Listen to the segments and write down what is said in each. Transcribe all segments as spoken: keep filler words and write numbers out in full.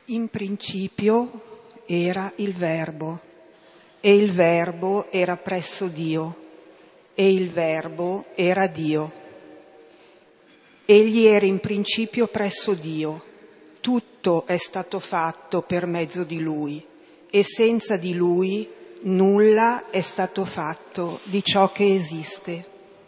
In principio era il Verbo, e il Verbo era presso Dio, e il Verbo era Dio. Egli era in principio presso Dio. Tutto è stato fatto per mezzo di Lui, e senza di Lui nulla è stato fatto di ciò che esiste.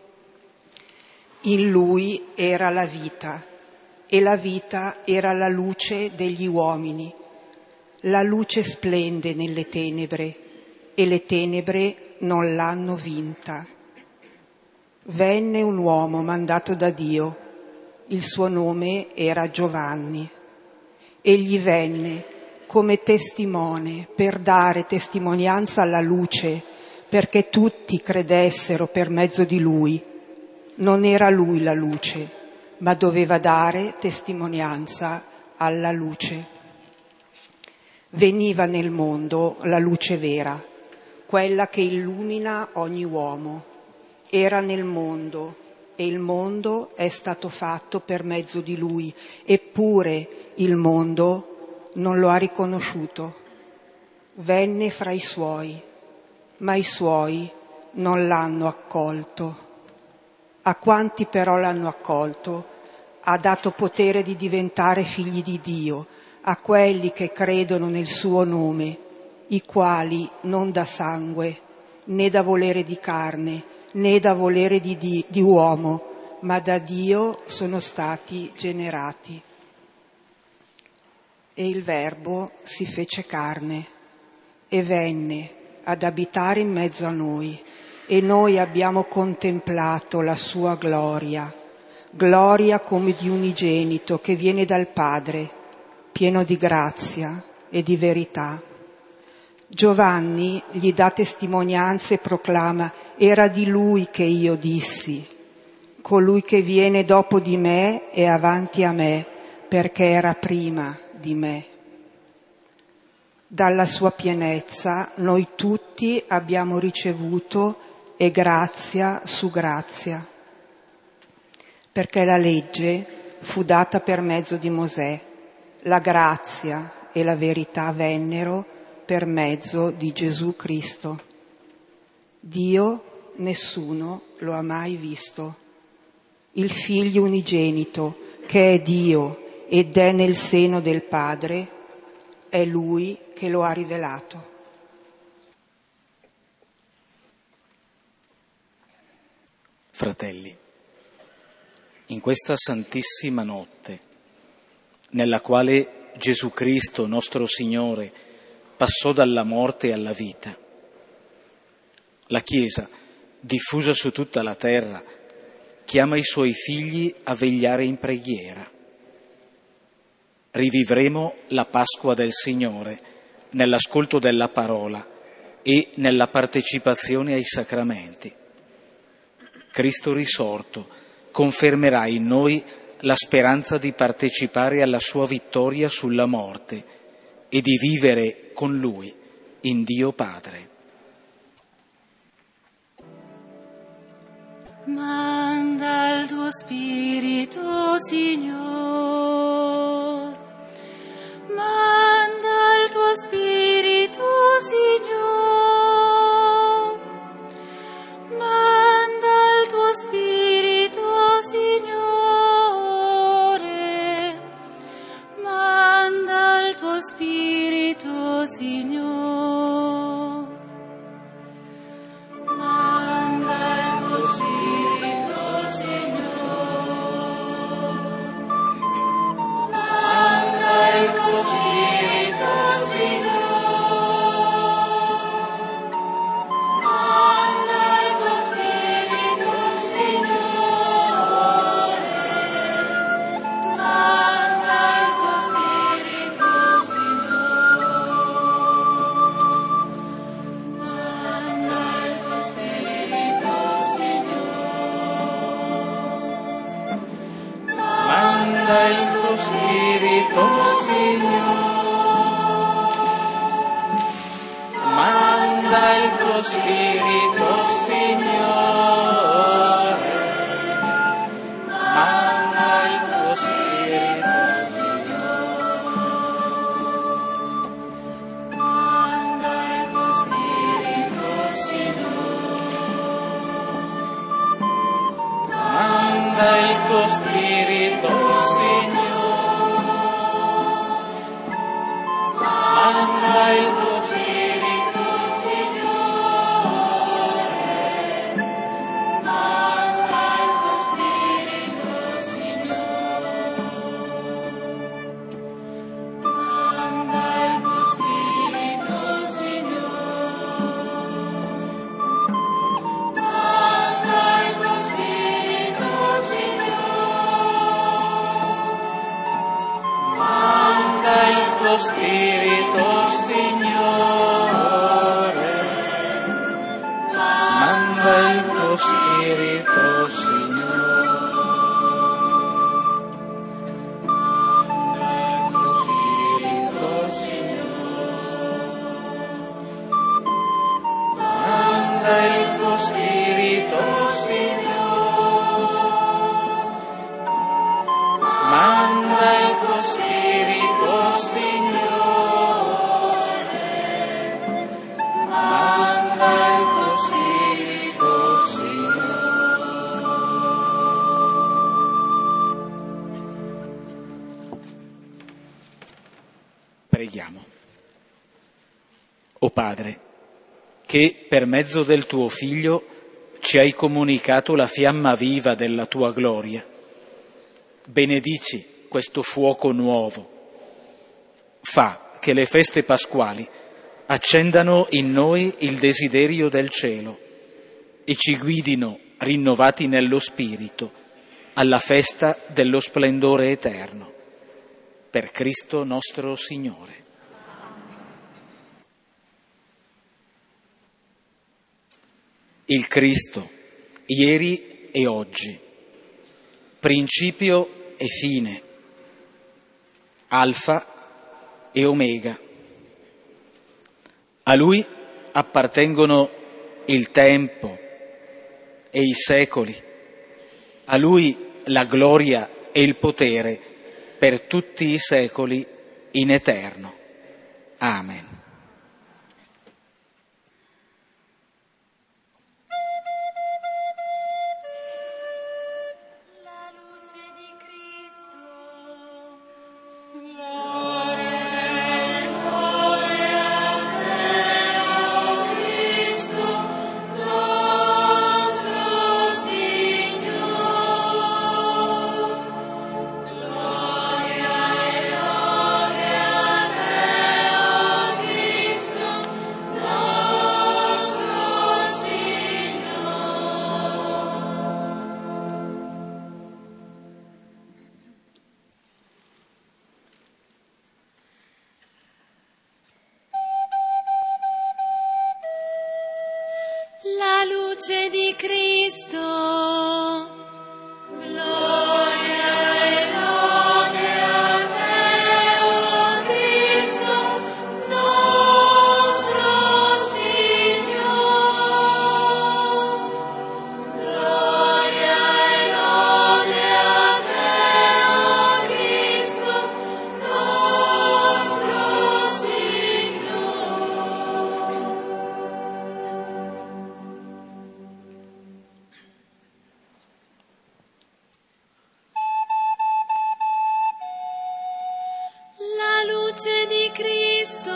In Lui era la vita, e la vita era la luce degli uomini. La luce splende nelle tenebre, e le tenebre non l'hanno vinta. Venne un uomo mandato da Dio, il suo nome era Giovanni. Egli venne come testimone per dare testimonianza alla luce, perché tutti credessero per mezzo di lui. Non era lui la luce, ma doveva dare testimonianza alla luce. Veniva nel mondo la luce vera, quella che illumina ogni uomo. Era nel mondo e il mondo è stato fatto per mezzo di lui, eppure il mondo non lo ha riconosciuto. Venne fra i suoi, ma i suoi non l'hanno accolto. A quanti però l'hanno accolto, ha dato potere di diventare figli di Dio, a quelli che credono nel suo nome, i quali non da sangue, né da volere di carne, né da volere di, di, di uomo, ma da Dio sono stati generati. E il Verbo si fece carne e venne ad abitare in mezzo a noi, e noi abbiamo contemplato la sua gloria, gloria come di unigenito che viene dal Padre, pieno di grazia e di verità. Giovanni gli dà testimonianza e proclama: era di lui che io dissi, colui che viene dopo di me è avanti a me, perché era prima di me. Dalla sua pienezza noi tutti abbiamo ricevuto e grazia su grazia, perché la legge fu data per mezzo di Mosè, la grazia e la verità vennero per mezzo di Gesù Cristo. Dio nessuno lo ha mai visto. Il Figlio unigenito, che è Dio ed è nel seno del Padre, è Lui che lo ha rivelato. Fratelli, in questa santissima notte, nella quale Gesù Cristo, nostro Signore, passò dalla morte alla vita, la Chiesa, diffusa su tutta la terra, chiama i suoi figli a vegliare in preghiera. Rivivremo la Pasqua del Signore nell'ascolto della parola e nella partecipazione ai sacramenti. Cristo risorto confermerà in noi la speranza di partecipare alla sua vittoria sulla morte e di vivere con Lui in Dio Padre. Manda il tuo Spirito, Signore, manda il tuo Spirito, Signore, manda il tuo Spirito, Signore, manda il tuo Spirito, Signore. tuo Spirito, Signore, manda il tuo Spirito, Signore, manda il tuo Spirito, Signore, manda il tuo Spirito, Spirito, Signore, manda il tuo Spirito, Signore, manda il tuo Spirito, Signore, manda il tuo Spirito, Signore, manda il tuo Spirito, Signore. Preghiamo. O Padre, che per mezzo del tuo Figlio ci hai comunicato la fiamma viva della tua gloria, benedici questo fuoco nuovo. Fa che le feste pasquali accendano in noi il desiderio del cielo e ci guidino, rinnovati nello Spirito, alla festa dello splendore eterno. Per Cristo nostro Signore. Il Cristo, ieri e oggi, principio e fine, Alfa e Omega. A Lui appartengono il tempo e i secoli, a Lui la gloria e il potere per tutti i secoli in eterno. Amen. La luce di Cristo, la luce di Cristo. La luce di Cristo.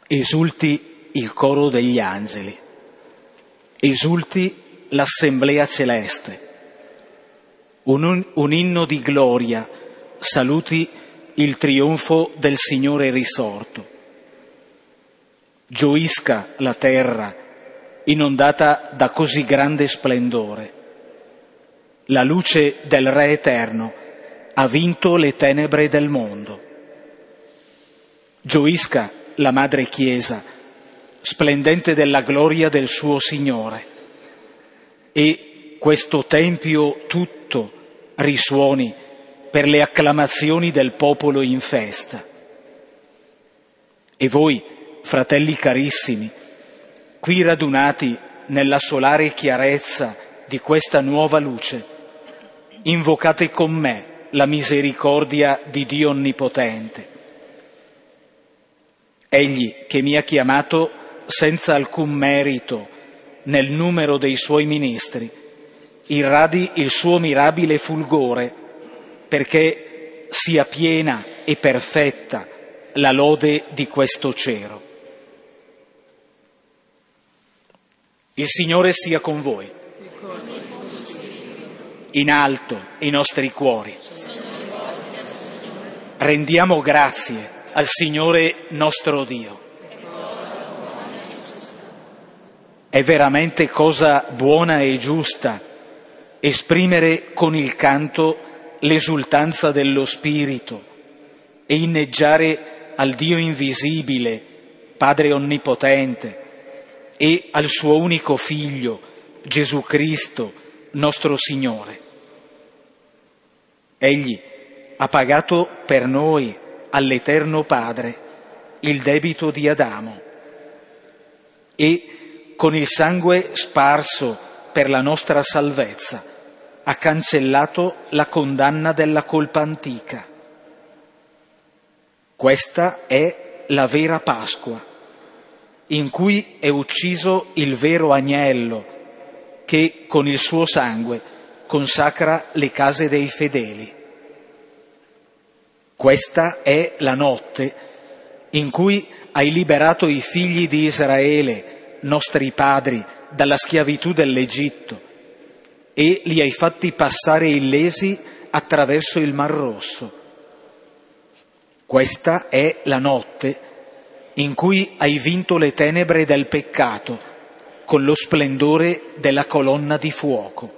esulti il coro degli angeli, esulti l'assemblea celeste, un, un inno di gloria saluti il trionfo del Signore risorto. Gioisca la terra inondata da così grande splendore. La luce del Re eterno ha vinto le tenebre del mondo. Gioisca la Madre Chiesa, splendente della gloria del suo Signore, e questo Tempio tutto risuoni per le acclamazioni del popolo in festa. E voi, fratelli carissimi, qui radunati nella solare chiarezza di questa nuova luce, invocate con me la misericordia di Dio Onnipotente. Egli che mi ha chiamato senza alcun merito nel numero dei suoi ministri, irradi il suo mirabile fulgore, perché sia piena e perfetta la lode di questo cero. Il Signore sia con voi. In alto i nostri cuori. Rendiamo grazie al Signore nostro Dio. È veramente cosa buona e giusta esprimere con il canto l'esultanza dello Spirito e inneggiare al Dio invisibile, Padre Onnipotente, e al suo unico Figlio, Gesù Cristo, nostro Signore. Egli ha pagato per noi all'Eterno Padre il debito di Adamo e con il sangue sparso per la nostra salvezza ha cancellato la condanna della colpa antica. Questa è la vera Pasqua, in cui è ucciso il vero agnello che con il suo sangue consacra le case dei fedeli. Questa è la notte in cui hai liberato i figli di Israele, nostri padri, dalla schiavitù dell'Egitto e li hai fatti passare illesi attraverso il Mar Rosso. Questa è la notte in cui hai vinto le tenebre del peccato con lo splendore della colonna di fuoco.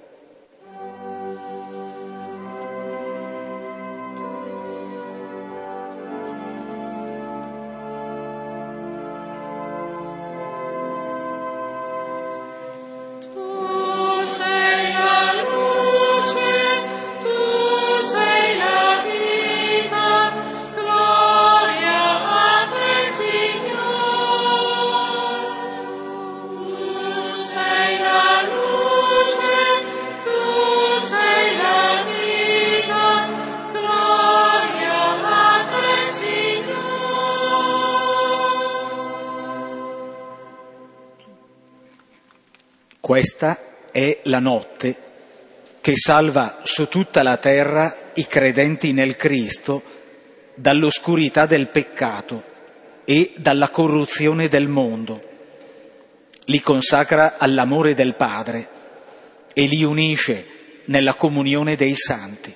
Questa è la notte che salva su tutta la terra i credenti nel Cristo dall'oscurità del peccato e dalla corruzione del mondo. Li consacra all'amore del Padre e li unisce nella comunione dei santi.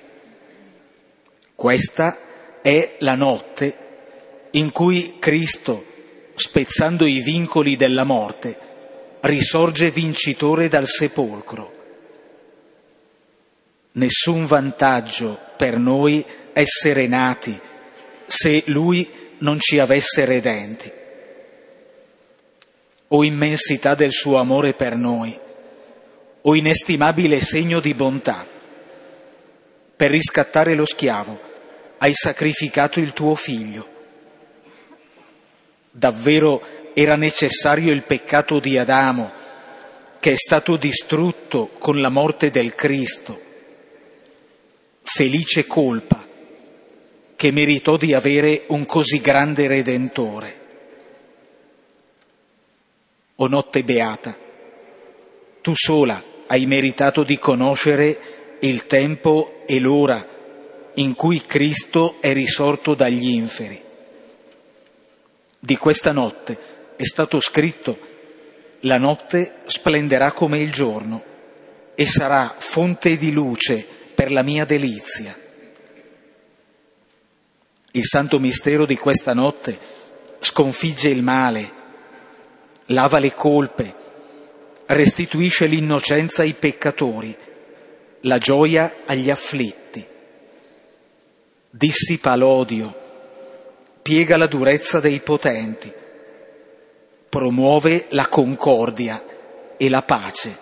Questa è la notte in cui Cristo, spezzando i vincoli della morte, risorge vincitore dal sepolcro. Nessun vantaggio per noi essere nati se Lui non ci avesse redenti. O immensità del suo amore per noi, o inestimabile segno di bontà. Per riscattare lo schiavo hai sacrificato il tuo figlio. Davvero era necessario il peccato di Adamo, che è stato distrutto con la morte del Cristo. Felice colpa, che meritò di avere un così grande Redentore. O notte beata, tu sola hai meritato di conoscere il tempo e l'ora in cui Cristo è risorto dagli inferi. Di questa notte è stato scritto: la notte splenderà come il giorno e sarà fonte di luce per la mia delizia. Il santo mistero di questa notte sconfigge il male, lava le colpe, restituisce l'innocenza ai peccatori, la gioia agli afflitti, dissipa l'odio, piega la durezza dei potenti, promuove la concordia e la pace.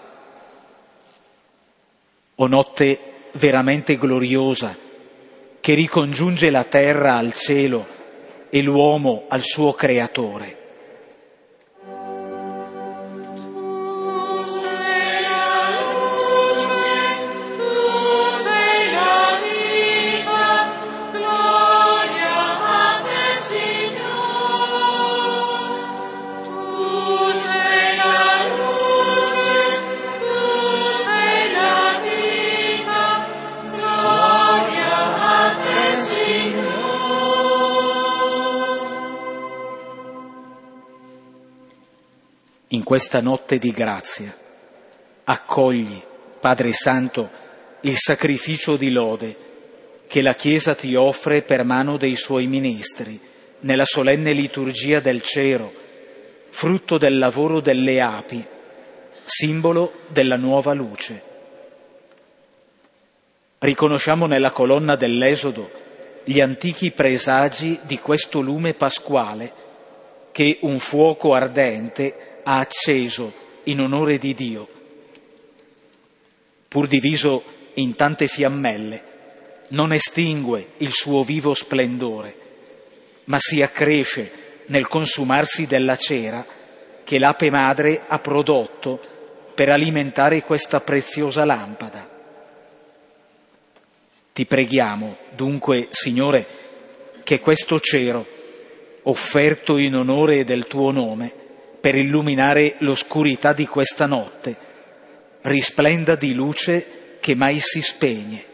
O notte veramente gloriosa, che ricongiunge la terra al cielo e l'uomo al suo creatore. In questa notte di grazia accogli, Padre Santo, il sacrificio di lode che la Chiesa ti offre per mano dei suoi ministri nella solenne liturgia del cero, frutto del lavoro delle api, simbolo della nuova luce. Riconosciamo nella colonna dell'Esodo gli antichi presagi di questo lume pasquale che un fuoco ardente ha acceso in onore di Dio. Pur diviso in tante fiammelle, non estingue il suo vivo splendore, ma si accresce nel consumarsi della cera che l'ape madre ha prodotto per alimentare questa preziosa lampada. Ti preghiamo, dunque, Signore, che questo cero, offerto in onore del tuo nome, per illuminare l'oscurità di questa notte, risplenda di luce che mai si spegne.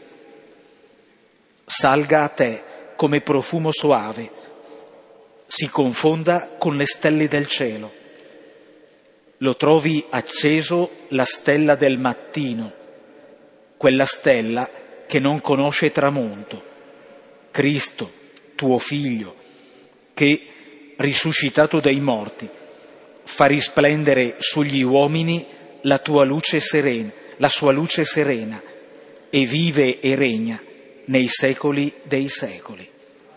Salga a te come profumo soave, si confonda con le stelle del cielo. Lo trovi acceso la stella del mattino, quella stella che non conosce tramonto, Cristo, tuo Figlio, che, risuscitato dai morti, fa risplendere sugli uomini la tua luce serena, la sua luce serena, e vive e regna nei secoli dei secoli.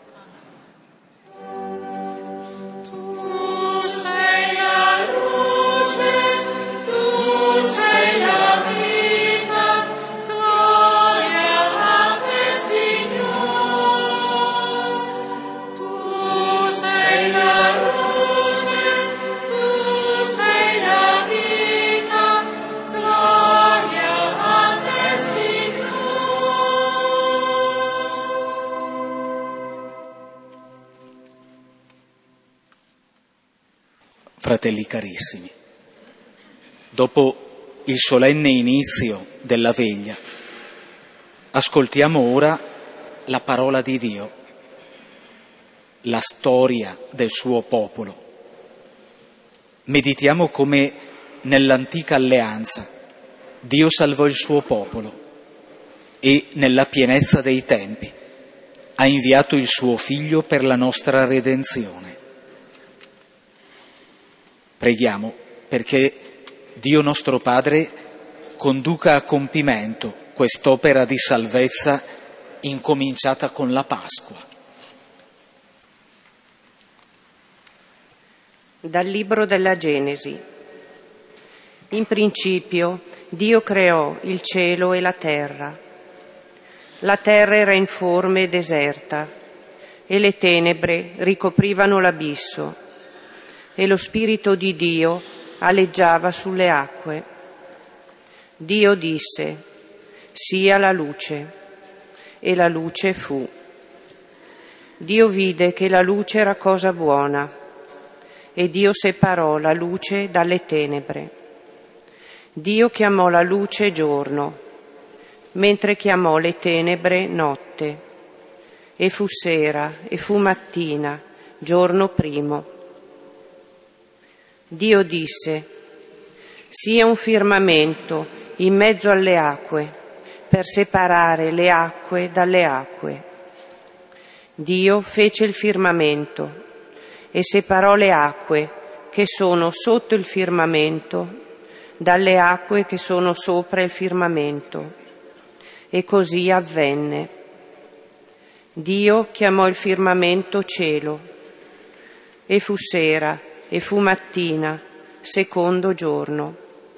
Fratelli carissimi, dopo il solenne inizio della veglia, ascoltiamo ora la parola di Dio, la storia del suo popolo. Meditiamo come nell'antica alleanza Dio salvò il suo popolo e nella pienezza dei tempi ha inviato il suo Figlio per la nostra redenzione. Preghiamo perché Dio nostro Padre conduca a compimento quest'opera di salvezza incominciata con la Pasqua. Dal libro della Genesi. In principio Dio creò il cielo e la terra. La terra era informe e deserta e le tenebre ricoprivano l'abisso. E lo Spirito di Dio aleggiava sulle acque. Dio disse: sia la luce, e la luce fu. Dio vide che la luce era cosa buona, e Dio separò la luce dalle tenebre. Dio chiamò la luce giorno, mentre chiamò le tenebre notte. E fu sera, e fu mattina, giorno primo. Dio disse: sia un firmamento in mezzo alle acque, per separare le acque dalle acque. Dio fece il firmamento e separò le acque che sono sotto il firmamento dalle acque che sono sopra il firmamento. E così avvenne. Dio chiamò il firmamento cielo, e fu sera e fu mattina, secondo giorno.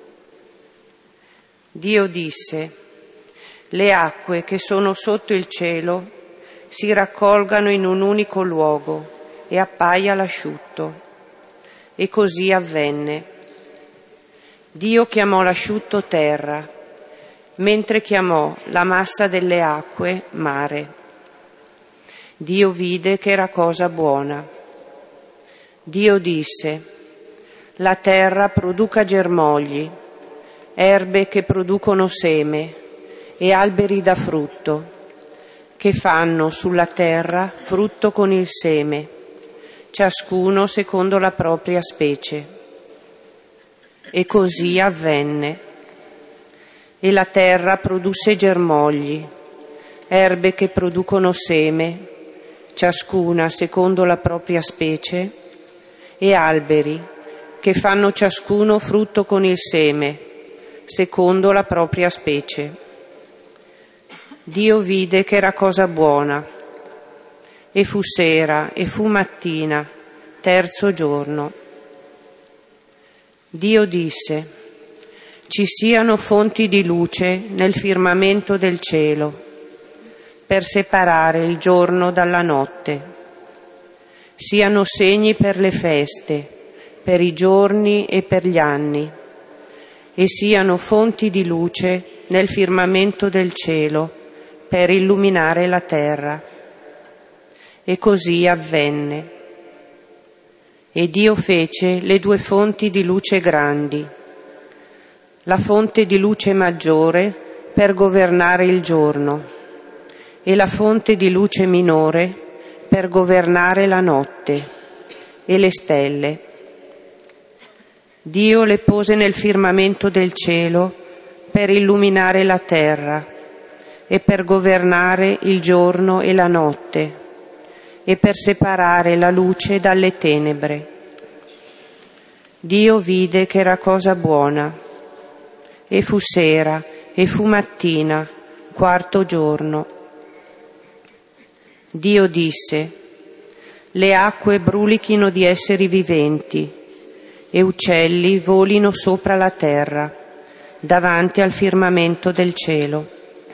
Dio disse: le acque che sono sotto il cielo si raccolgano in un unico luogo e appaia l'asciutto. E così avvenne. Dio chiamò l'asciutto terra, mentre chiamò la massa delle acque mare. Dio vide che era cosa buona. Dio disse: la terra produca germogli, erbe che producono seme e alberi da frutto, che fanno sulla terra frutto con il seme, ciascuno secondo la propria specie. E così avvenne. E la terra produsse germogli, erbe che producono seme, ciascuna secondo la propria specie, e alberi che fanno ciascuno frutto con il seme, secondo la propria specie. Dio vide che era cosa buona, e fu sera e fu mattina, terzo giorno. Dio disse: ci siano fonti di luce nel firmamento del cielo, per separare il giorno dalla notte. Siano segni per le feste, per i giorni e per gli anni, e siano fonti di luce nel firmamento del cielo, per illuminare la terra. E così avvenne. E Dio fece le due fonti di luce grandi, la fonte di luce maggiore per governare il giorno e la fonte di luce minore per governare la notte e le stelle. Dio le pose nel firmamento del cielo per illuminare la terra e per governare il giorno e la notte e per separare la luce dalle tenebre. Dio vide che era cosa buona, e fu sera e fu mattina, quarto giorno. Dio disse: le acque brulichino di esseri viventi e uccelli volino sopra la terra, davanti al firmamento del cielo.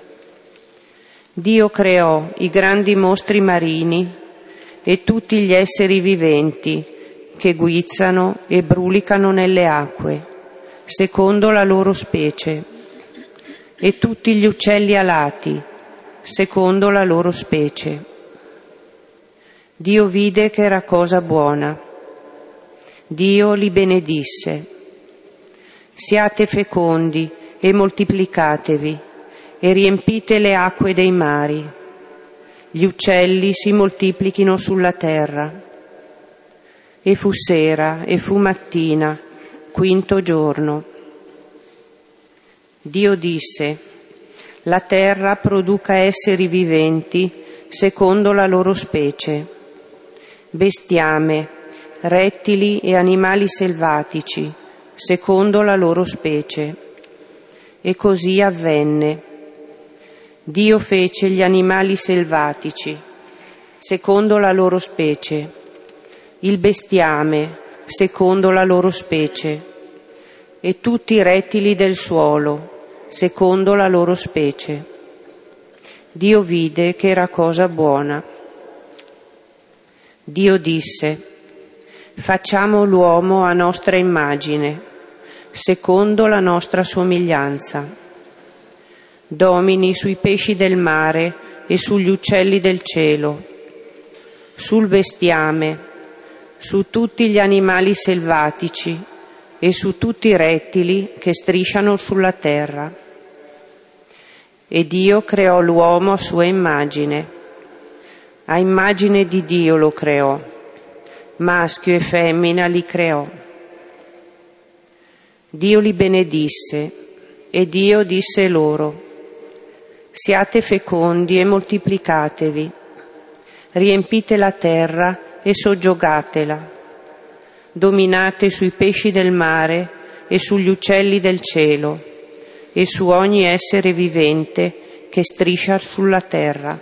Dio creò i grandi mostri marini e tutti gli esseri viventi che guizzano e brulicano nelle acque, secondo la loro specie, e tutti gli uccelli alati, secondo la loro specie. Dio vide che era cosa buona. Dio li benedisse. Siate fecondi e moltiplicatevi, e riempite le acque dei mari. Gli uccelli si moltiplichino sulla terra. E fu sera e fu mattina, quinto giorno. Dio disse: la terra produca esseri viventi secondo la loro specie, bestiame, rettili e animali selvatici secondo la loro specie. E così avvenne. Dio fece gli animali selvatici secondo la loro specie, il bestiame secondo la loro specie e tutti i rettili del suolo secondo la loro specie. Dio vide che era cosa buona. Dio disse: facciamo l'uomo a nostra immagine, secondo la nostra somiglianza. Domini sui pesci del mare e sugli uccelli del cielo, sul bestiame, su tutti gli animali selvatici e su tutti i rettili che strisciano sulla terra. E Dio creò l'uomo a sua immagine. A immagine di Dio lo creò, maschio e femmina li creò. Dio li benedisse e Dio disse loro: siate fecondi e moltiplicatevi, riempite la terra e soggiogatela, dominate sui pesci del mare e sugli uccelli del cielo e su ogni essere vivente che striscia sulla terra.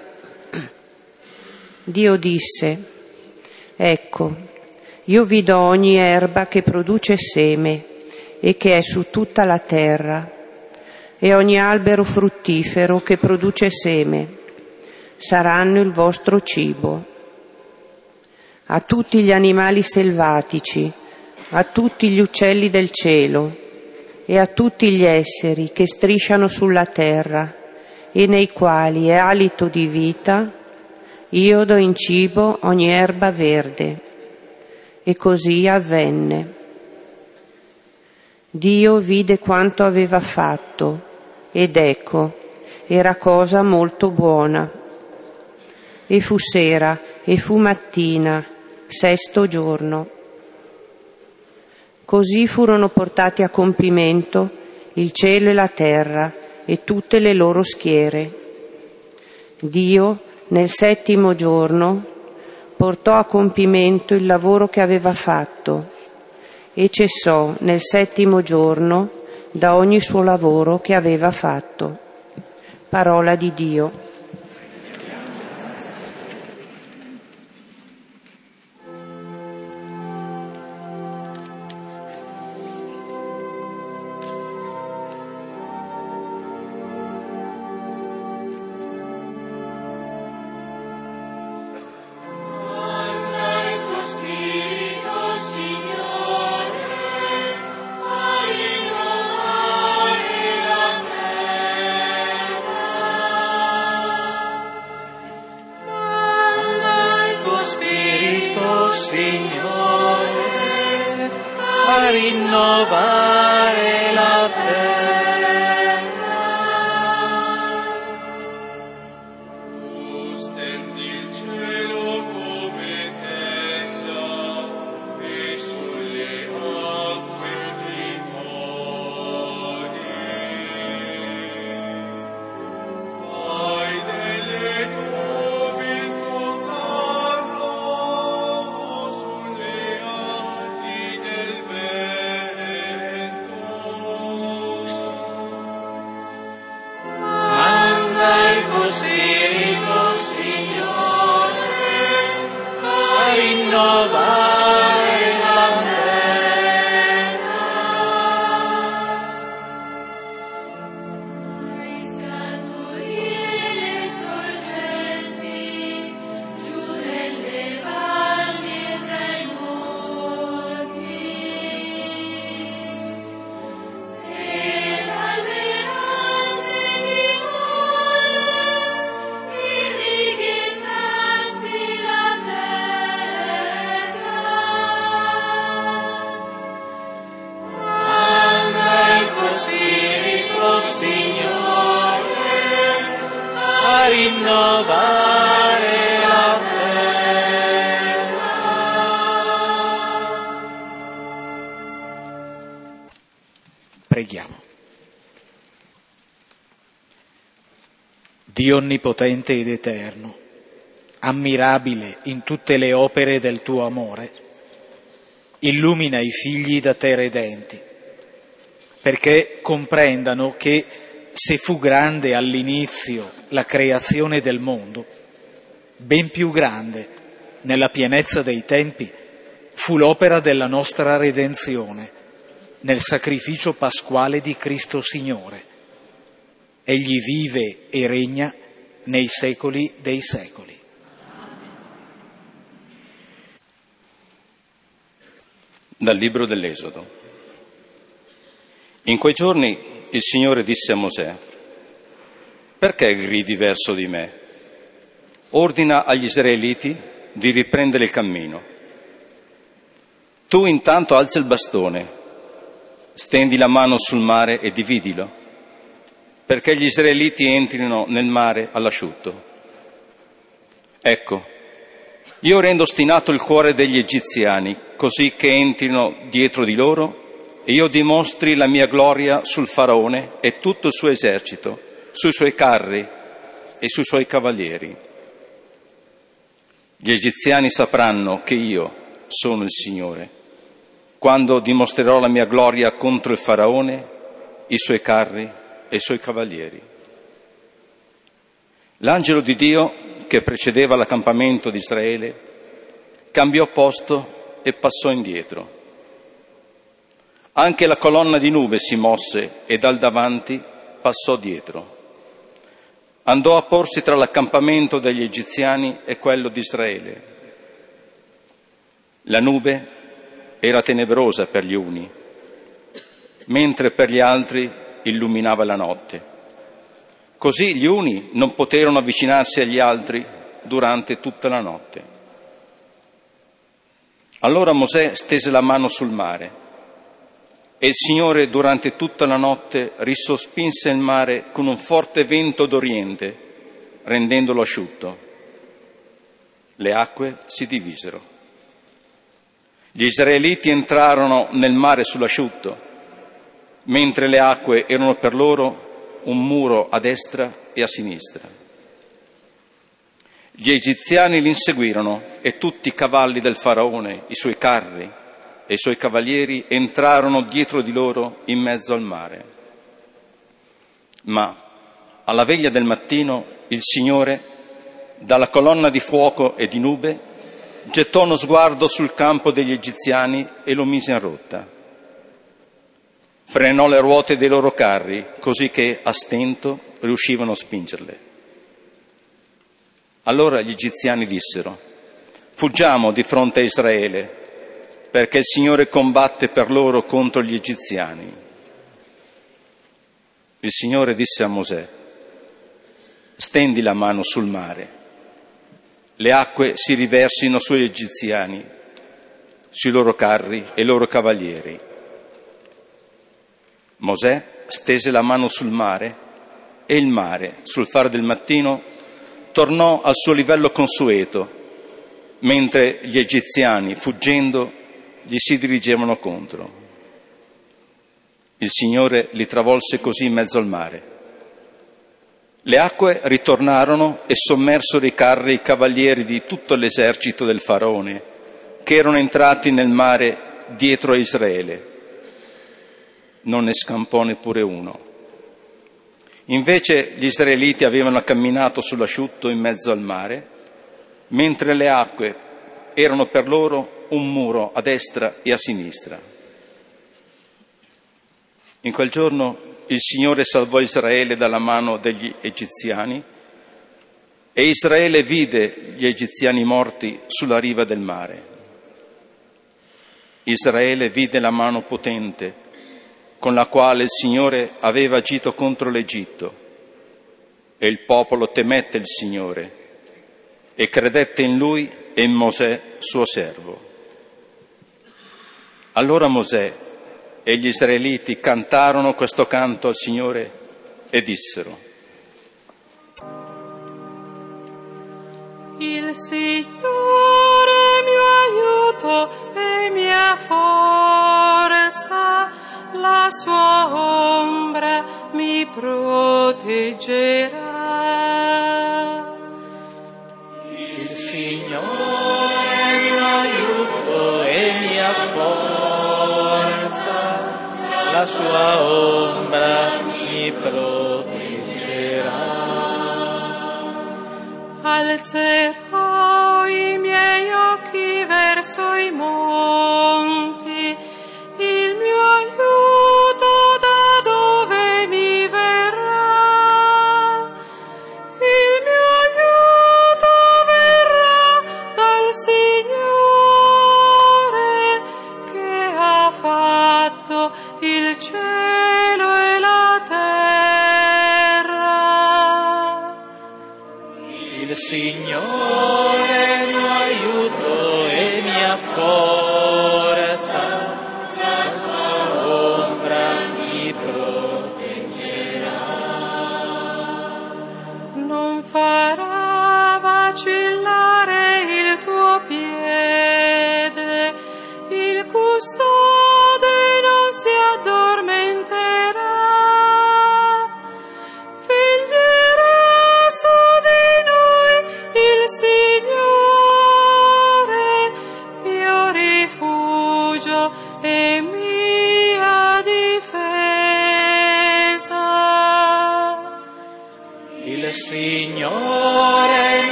Dio disse: ecco, io vi do ogni erba che produce seme e che è su tutta la terra, e ogni albero fruttifero che produce seme, saranno il vostro cibo. A tutti gli animali selvatici, a tutti gli uccelli del cielo e a tutti gli esseri che strisciano sulla terra e nei quali è alito di vita, io do in cibo ogni erba verde. E così avvenne. Dio vide quanto aveva fatto, ed ecco, era cosa molto buona. E fu sera, e fu mattina, sesto giorno. Così furono portati a compimento il cielo e la terra e tutte le loro schiere. Dio, nel settimo giorno, portò a compimento il lavoro che aveva fatto e cessò nel settimo giorno da ogni suo lavoro che aveva fatto. Parola di Dio. Signore, a rinnovare la terra. Tu stendi il cielo come tenda e sulle acque dimori. Fai delle nubi il tuo carro sulle ali del vento. Manda il tuo Spirito, Signore, a rinnovare la terra. Fai scaturire le sorgenti giù nelle valli e tra i monti, e dalle altre dimore irrighi e sazi la terra. Manda il tuo Spirito, Signore, a rinnovare la terra. Preghiamo. Dio onnipotente ed eterno, ammirabile in tutte le opere del tuo amore, illumina i figli da te redenti, perché comprendano che se fu grande all'inizio la creazione del mondo, ben più grande nella pienezza dei tempi fu l'opera della nostra redenzione nel sacrificio pasquale di Cristo Signore. Egli vive e regna nei secoli dei secoli. Dal libro dell'Esodo. In quei giorni il Signore disse a Mosè: perché gridi verso di me? Ordina agli israeliti di riprendere il cammino. Tu intanto alza il bastone, stendi la mano sul mare e dividilo, perché gli israeliti entrino nel mare all'asciutto. Ecco, io rendo ostinato il cuore degli egiziani, così che entrino dietro di loro e io dimostri la mia gloria sul faraone e tutto il suo esercito, sui suoi carri e sui suoi cavalieri. Gli egiziani sapranno che io sono il Signore, quando dimostrerò la mia gloria contro il faraone, i suoi carri e i suoi cavalieri. L'angelo di Dio, che precedeva l'accampamento di Israele, cambiò posto e passò indietro. Anche la colonna di nube si mosse e dal davanti passò dietro. Andò a porsi tra l'accampamento degli egiziani e quello di Israele. La nube era tenebrosa per gli uni, mentre per gli altri illuminava la notte. Così gli uni non poterono avvicinarsi agli altri durante tutta la notte. Allora Mosè stese la mano sul mare e il Signore durante tutta la notte risospinse il mare con un forte vento d'oriente, rendendolo asciutto. Le acque si divisero. Gli israeliti entrarono nel mare sull'asciutto, mentre le acque erano per loro un muro a destra e a sinistra. Gli egiziani li inseguirono e tutti i cavalli del faraone, i suoi carri e i suoi cavalieri entrarono dietro di loro in mezzo al mare. Ma alla veglia del mattino il Signore, dalla colonna di fuoco e di nube, gettò uno sguardo sul campo degli egiziani e lo mise in rotta. Frenò le ruote dei loro carri, così che a stento riuscivano a spingerle. Allora gli egiziani dissero: «Fuggiamo di fronte a Israele, perché il Signore combatte per loro contro gli egiziani». Il Signore disse a Mosè: «Stendi la mano sul mare, le acque si riversino sugli egiziani, sui loro carri e i loro cavalieri». Mosè stese la mano sul mare e il mare, sul far del mattino, tornò al suo livello consueto, mentre gli egiziani, fuggendo, gli si dirigevano contro. Il Signore li travolse così in mezzo al mare. Le acque ritornarono e sommersero i carri e i cavalieri di tutto l'esercito del faraone, che erano entrati nel mare dietro a Israele. Non ne scampò neppure uno. Invece gli israeliti avevano camminato sull'asciutto in mezzo al mare, mentre le acque erano per loro un muro a destra e a sinistra. In quel giorno il Signore salvò Israele dalla mano degli egiziani e Israele vide gli egiziani morti sulla riva del mare. Israele vide la mano potente con la quale il Signore aveva agito contro l'Egitto, e il popolo temette il Signore e credette in Lui e in Mosè, suo servo. Allora Mosè e gli israeliti cantarono questo canto al Signore e dissero: Il Signore mio aiuto e mia forza, la sua ombra mi proteggerà. Il Signore mio aiuto e mia forza, la sua ombra mi proteggerà. Alzerò i miei occhi verso i monti, il mio aiuto da dove mi verrà? Il mio aiuto verrà dal Signore, che ha fatto il cielo e la terra. Il Signore mio aiuto e mia forza, la sua ombra mi proteggerà. Non farà vacillare il tuo piede, il custode non si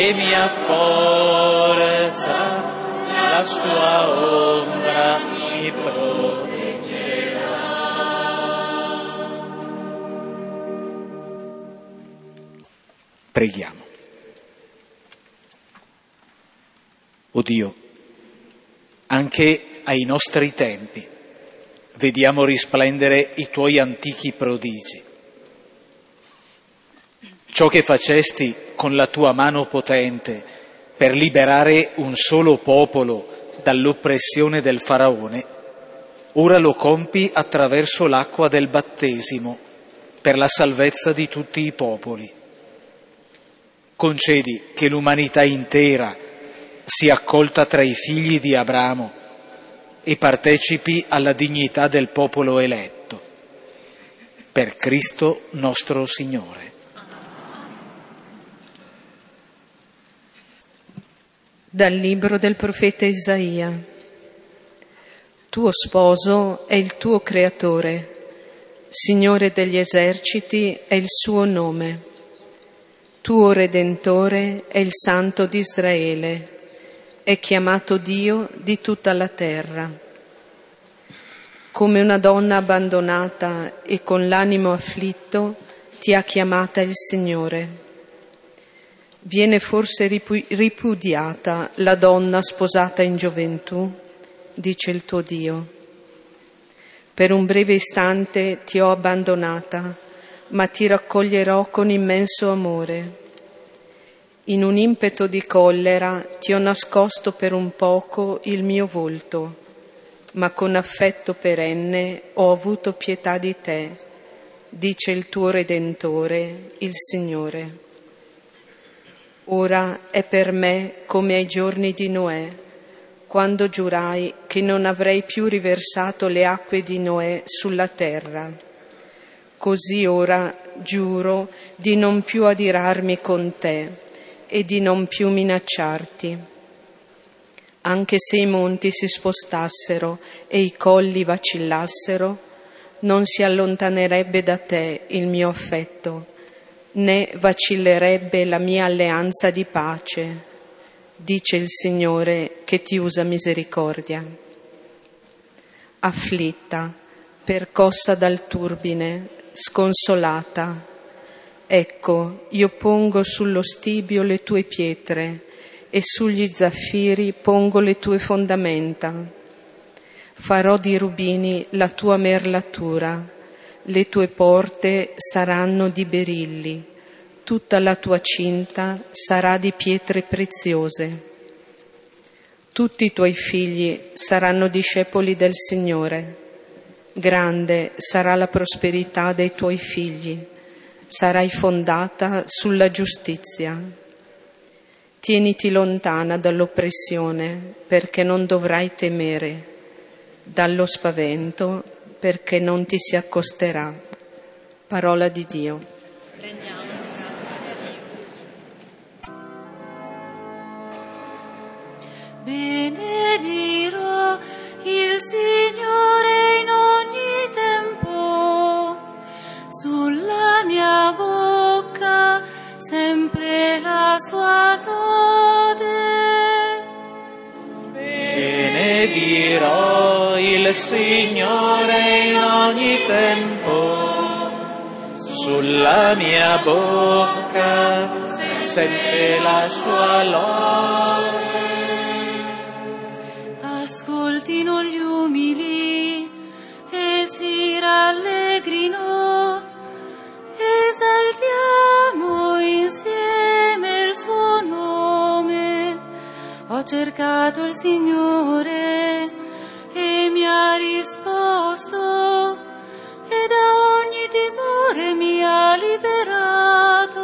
e mia forza, la sua ombra mi proteggerà. Preghiamo. O Dio, anche ai nostri tempi vediamo risplendere i tuoi antichi prodigi. Ciò che facesti con la tua mano potente per liberare un solo popolo dall'oppressione del faraone, ora lo compi attraverso l'acqua del battesimo per la salvezza di tutti i popoli. Concedi che l'umanità intera sia accolta tra i figli di Abramo e partecipi alla dignità del popolo eletto. Per Cristo nostro Signore. Dal libro del profeta Isaia. Tuo sposo è il tuo creatore, Signore degli eserciti è il suo nome. Tuo Redentore è il Santo di Israele, è chiamato Dio di tutta la terra. Come una donna abbandonata e con l'animo afflitto ti ha chiamata il Signore. Viene forse ripudiata la donna sposata in gioventù, dice il tuo Dio. Per un breve istante ti ho abbandonata, ma ti raccoglierò con immenso amore. In un impeto di collera ti ho nascosto per un poco il mio volto, ma con affetto perenne ho avuto pietà di te, dice il tuo Redentore, il Signore. Ora è per me come ai giorni di Noè, quando giurai che non avrei più riversato le acque di Noè sulla terra. Così ora giuro di non più adirarmi con te e di non più minacciarti. Anche se i monti si spostassero e i colli vacillassero, non si allontanerebbe da te il mio affetto, né vacillerebbe la mia alleanza di pace, dice il Signore che ti usa misericordia. Afflitta, percossa dal turbine, sconsolata, ecco, io pongo sullo stibio le tue pietre e sugli zaffiri pongo le tue fondamenta. Farò di rubini la tua merlatura, le tue porte saranno di berilli, tutta la tua cinta sarà di pietre preziose. Tutti i tuoi figli saranno discepoli del Signore. Grande sarà la prosperità dei tuoi figli, sarai fondata sulla giustizia. Tieniti lontana dall'oppressione, perché non dovrai temere, dallo spavento, perché non ti si accosterà. Parola di Dio. Benedirò il Signore in ogni tempo, sulla mia bocca sempre la sua lode. Benedirò il Signore in ogni tempo, sulla mia bocca sempre la sua lode. Ascoltino gli umili e si rallegrino, esaltiamo insieme il suo nome. Ho cercato il Signore e mi ha risposto e da ogni timore mi ha liberato.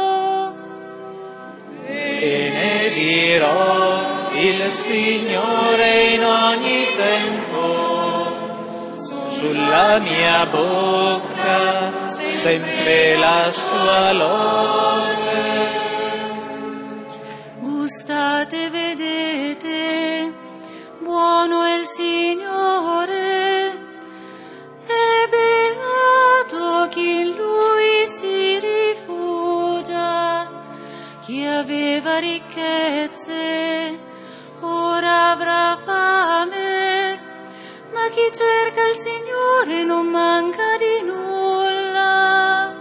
Benedirò il Signore in ogni tempo, sulla mia bocca sempre la sua lode. Gustate, vedete, buono è il Signore, è beato chi in Lui si rifugia. Chi aveva ricchezze ora avrà fame, ma chi cerca il Signore non manca di nulla.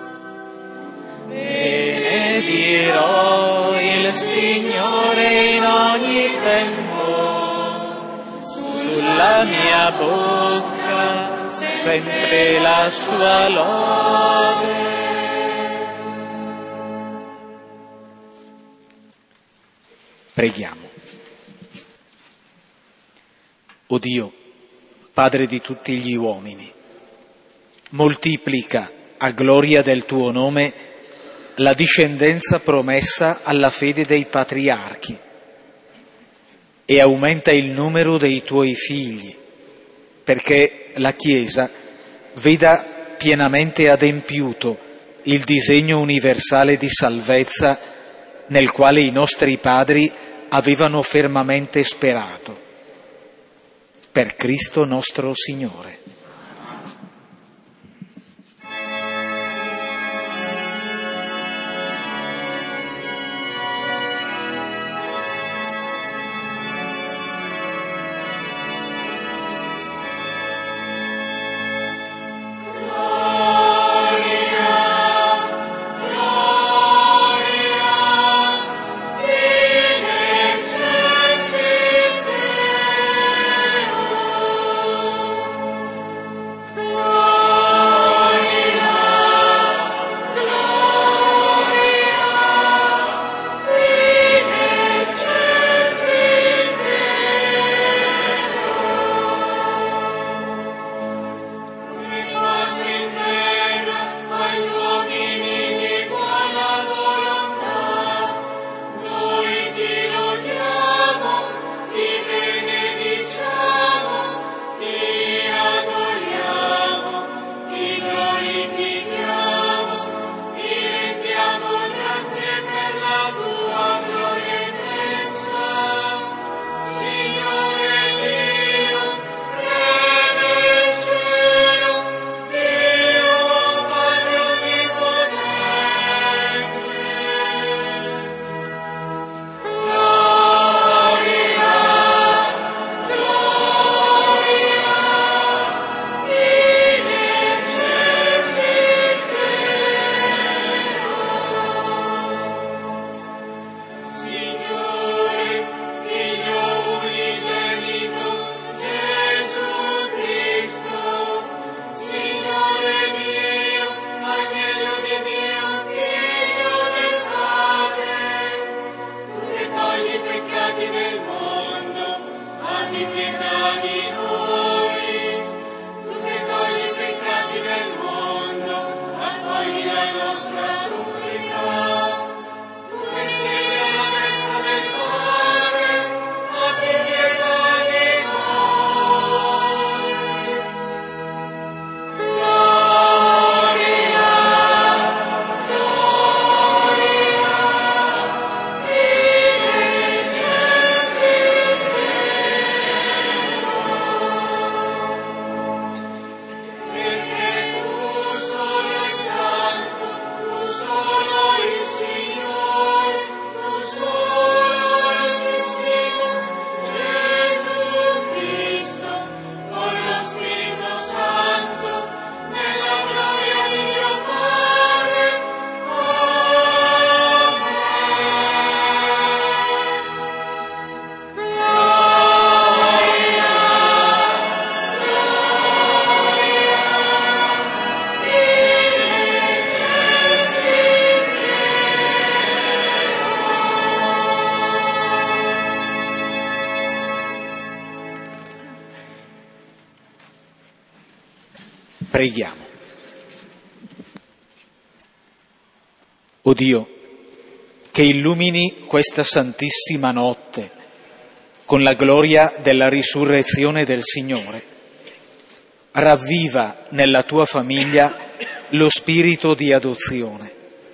Benedirò il Signore in ogni tempo, sulla mia bocca sempre la sua lode. Preghiamo. O Dio, Padre di tutti gli uomini, moltiplica a gloria del tuo nome la discendenza promessa alla fede dei patriarchi e aumenta il numero dei tuoi figli, perché la Chiesa veda pienamente adempiuto il disegno universale di salvezza nel quale i nostri padri avevano fermamente sperato. Per Cristo nostro Signore. Preghiamo. O Dio, che illumini questa santissima notte con la gloria della risurrezione del Signore, ravviva nella tua famiglia lo spirito di adozione,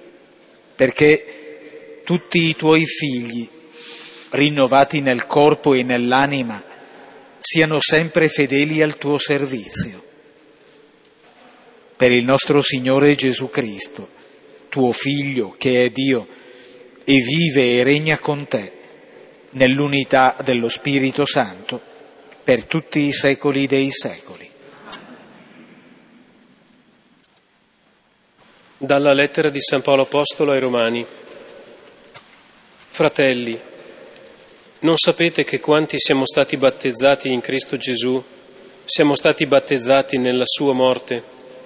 perché tutti i tuoi figli, rinnovati nel corpo e nell'anima, siano sempre fedeli al tuo servizio. Per il nostro Signore Gesù Cristo, tuo Figlio, che è Dio, e vive e regna con te, nell'unità dello Spirito Santo, per tutti i secoli dei secoli. Dalla lettera di San Paolo Apostolo ai Romani. Fratelli, non sapete che quanti siamo stati battezzati in Cristo Gesù, siamo stati battezzati nella sua morte?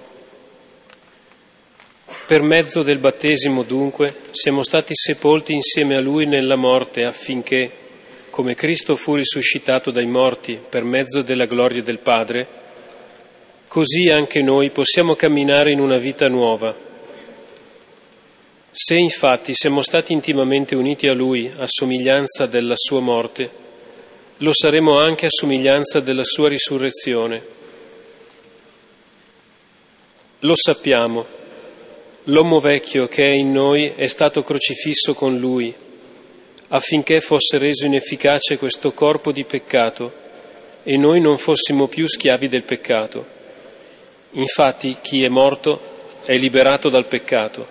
Per mezzo del battesimo, dunque, siamo stati sepolti insieme a Lui nella morte, affinché, come Cristo fu risuscitato dai morti per mezzo della gloria del Padre, così anche noi possiamo camminare in una vita nuova. Se infatti siamo stati intimamente uniti a Lui a somiglianza della sua morte, lo saremo anche a somiglianza della sua risurrezione. Lo sappiamo, l'uomo vecchio che è in noi è stato crocifisso con Lui, affinché fosse reso inefficace questo corpo di peccato e noi non fossimo più schiavi del peccato. Infatti chi è morto è liberato dal peccato.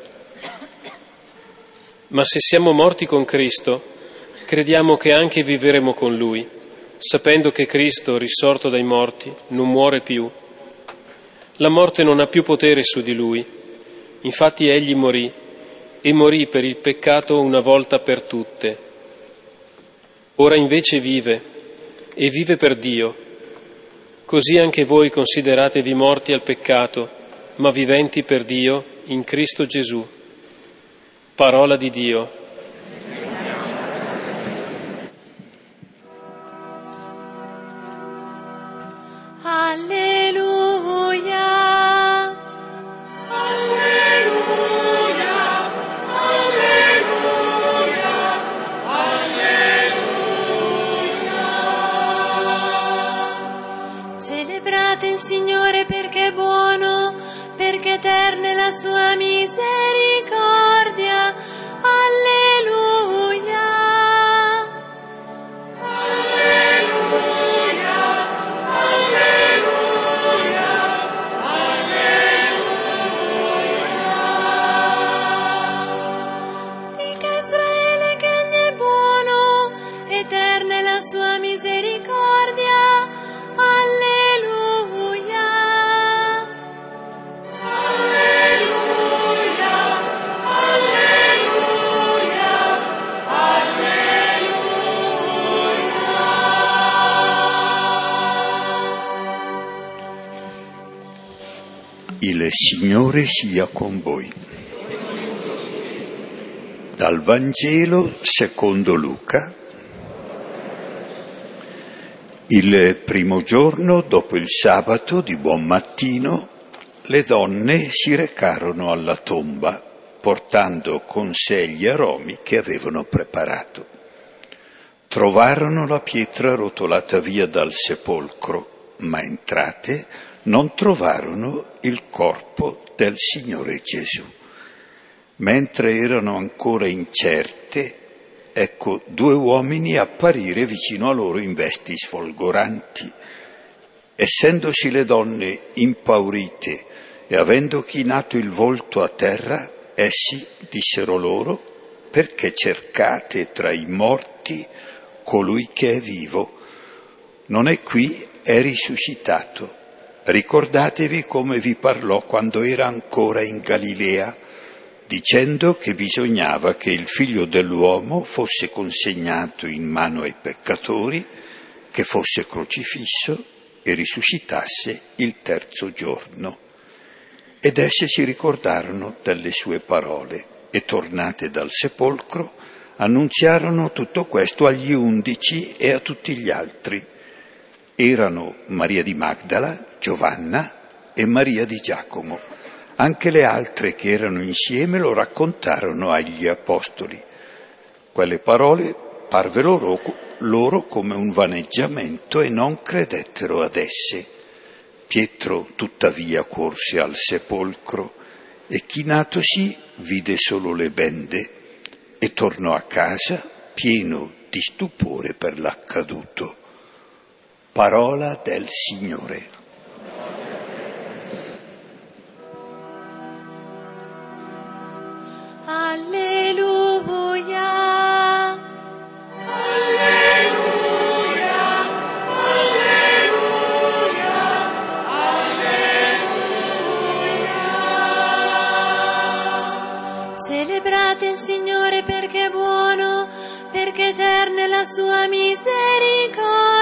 Ma se siamo morti con Cristo, crediamo che anche vivremo con Lui, sapendo che Cristo, risorto dai morti, non muore più. La morte non ha più potere su di Lui. Infatti Egli morì, e morì per il peccato una volta per tutte. Ora invece vive, e vive per Dio. Così anche voi consideratevi morti al peccato, ma viventi per Dio in Cristo Gesù. Parola di Dio. Alleluia. Alleluia. Alleluia. Alleluia. Celebrate il Signore perché è buono, perché eterna è la sua misericordia. Alleluia. Alleluia. Alleluia. Alleluia. Dica Israele che Egli è buono, eterna è la sua misericordia. Alleluia. Il Signore sia con voi. Dal Vangelo secondo Luca. Il primo giorno dopo il sabato di buon mattino, le donne si recarono alla tomba, portando con sé gli aromi che avevano preparato. Trovarono la pietra rotolata via dal sepolcro, ma entrate non trovarono il corpo del Signore Gesù. Mentre erano ancora incerte, ecco due uomini apparire vicino a loro in vesti sfolgoranti. Essendosi le donne impaurite e avendo chinato il volto a terra, essi dissero loro: perché cercate tra i morti colui che è vivo? Non è qui, è risuscitato. Ricordatevi come vi parlò quando era ancora in Galilea, dicendo che bisognava che il Figlio dell'uomo fosse consegnato in mano ai peccatori, che fosse crocifisso e risuscitasse il terzo giorno. Ed esse si ricordarono delle sue parole e, tornate dal sepolcro, annunziarono tutto questo agli undici e a tutti gli altri. Erano Maria di Magdala, Giovanna e Maria di Giacomo. Anche le altre che erano insieme lo raccontarono agli apostoli. Quelle parole parvero loro, loro come un vaneggiamento e non credettero ad esse. Pietro tuttavia corse al sepolcro e chinatosi vide solo le bende e tornò a casa pieno di stupore per l'accaduto. Parola del Signore. Alleluia. sua misericordia.